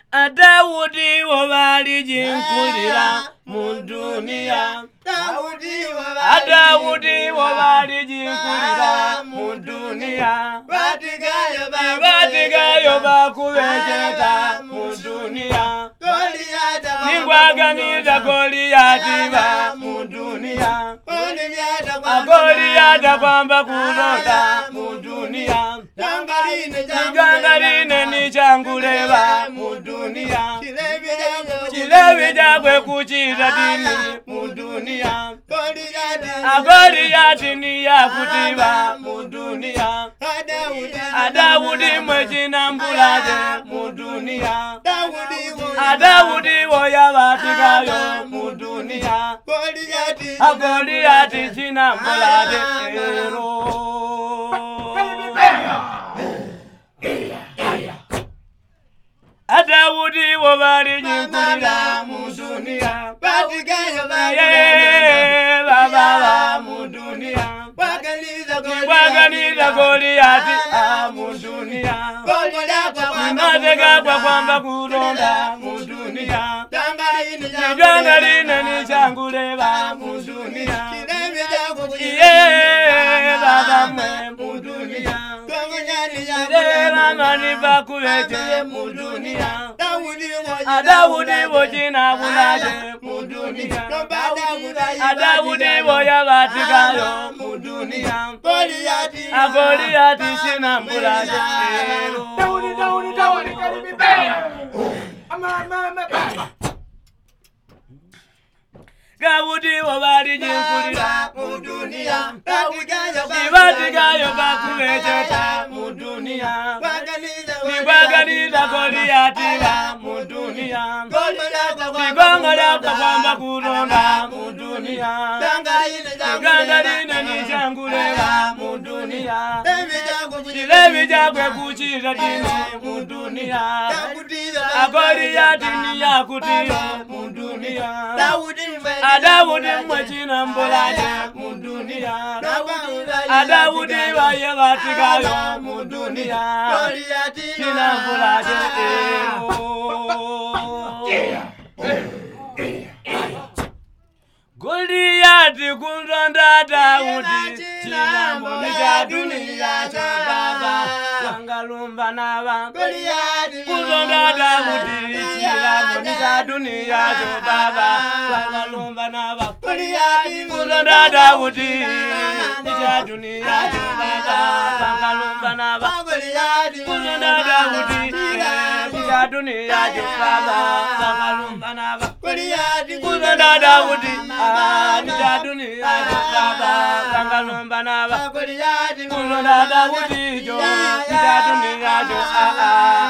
Daudi wabali jinkulira mu dunia. Daudi wabali jinkulira mu dunia. Batigayo bakubejeta mu dunia. Ningwaganira Goliati ba mu dunia. Goliati kwamba kulonda mu dunia. Gangarine ni changuleba mu dunia. Chilevi jakwe kuchira dini mu dunia. Goliati ni yakutiba mu dunia. Daudi mwechina mbulade mu dunia. Daudi woya batigayo mu dunia. Goliati china mbulade ero. Daudi wabali jinkulira mu dunia. Batigayo baba mu dunia. Waganiza Goliati mu dunia. Natega kwa kwamba kulonda mu dunia. Gangarine ni changuleba mu dunia. Baba mwe mu dunia. Mama ni bakulete mu dunia. Daudi wojina bulade mu dunia. Daudi woya batigayo mu dunia. Goliati sina bulade. Daudi karibi Daudi wabali jinkulira mu dunia. Batigayo bakubejeta mu dunia. Nibwaganira Goliati ba mu dunia. Nigongala kwamba kulonda mu dunia. Gangarine ni changuleba mu dunia. Chilevi jakwe kuchira dini mu dunia. Goliati ni yakutira mu dunia. Daudi mwechina mbulade mu dunia. Daudi waye batigayo mu dunia. China mbulade Goliati kulonda Daudi. China mbulade dunia chobaba. Wangalumba naba kulonda Daudi. China mbulade dunia chobaba. Wangalumba naba kulonda Daudi. China dunia chobaba. Wangalumba naba kulonda Daudi. China dunia chobaba. Wangalumba naba kulonda Daudi. China dunia chobaba. Wangalumba naba kulonda Daudi. China dunia chobaba.